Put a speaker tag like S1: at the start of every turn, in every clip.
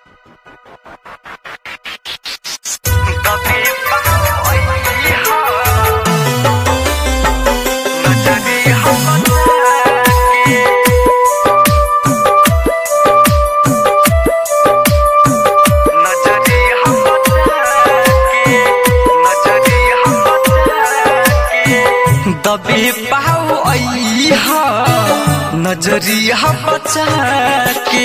S1: दबे पाओ अइहा नजरिया बचा के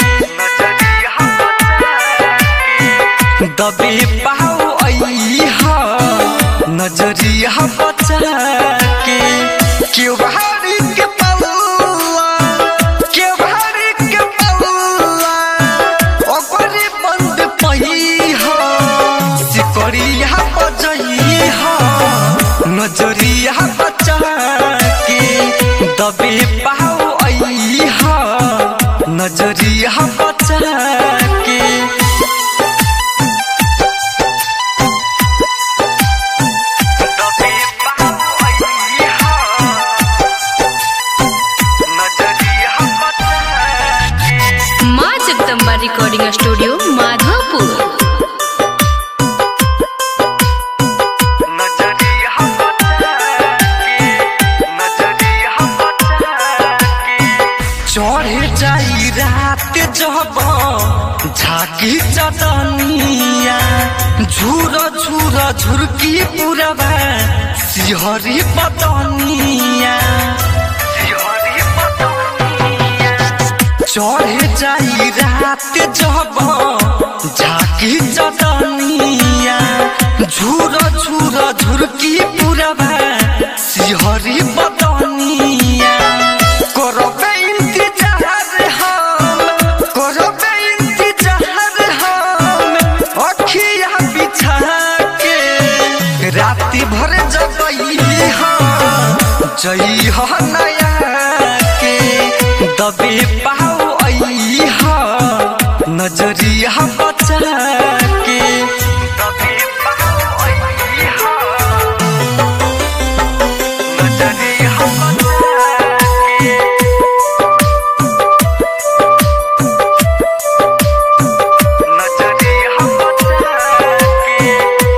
S1: दबे पाओ अइहा नजरिया बचा के क्यों भारी के पल्ला क्यों भारी के पल्ला ओकरे बंद पहिहा सिकरिया बजइहा नजरिया बचा के दबे पाओ अइहा नजरिया बचा के
S2: माँ जगदम्बा रिकॉर्डिंग स्टूडियो माधोपुर।
S1: चढ़े जाई रात जब झाकी चदनिया झूर झूर झुरकी पुरबा सिहरी पतनिया चढ़े जाई रात जब झाकी चदनिया झूर झूर झुरकी पुरबा सिहरी पतनिया राती भर जगई जई हो नया के दबे पाओ अइहा नजरिया बचा के दबे पाओ अइहा नजरिया बचा के नजरिया बचा के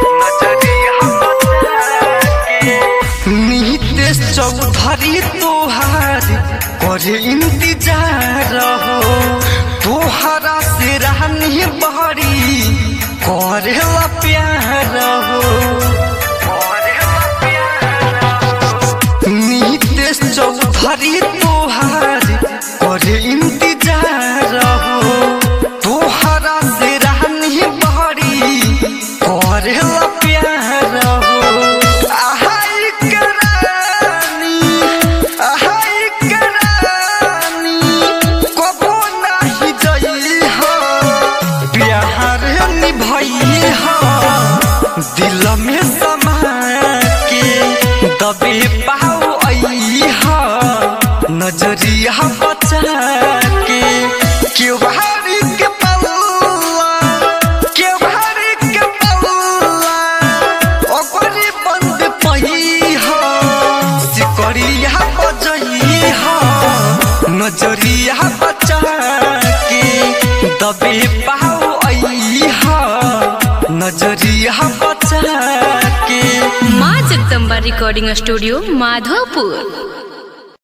S1: नीतेश चौधरी तोहार करे इंतजार हो तोहरा से रहनी बहरी करे ला प्यार हो नीतेश चौधरी तोहार करे इंतजार हो तोहरा से रहनी बहरी करे ला प्यार हो दिल में समा के दबे पाओ अइहा नजरिया बचा के क्यों भारी के पल्ला क्यों भारी के पल्ला ओकरे बंद पहिहा सिकरिया बजइहा नजरिया बचा के दबे पाओ अइहा नजरिया बचा के।
S2: माँ जगदम्बा रिकॉर्डिंग स्टूडियो माधोपुर।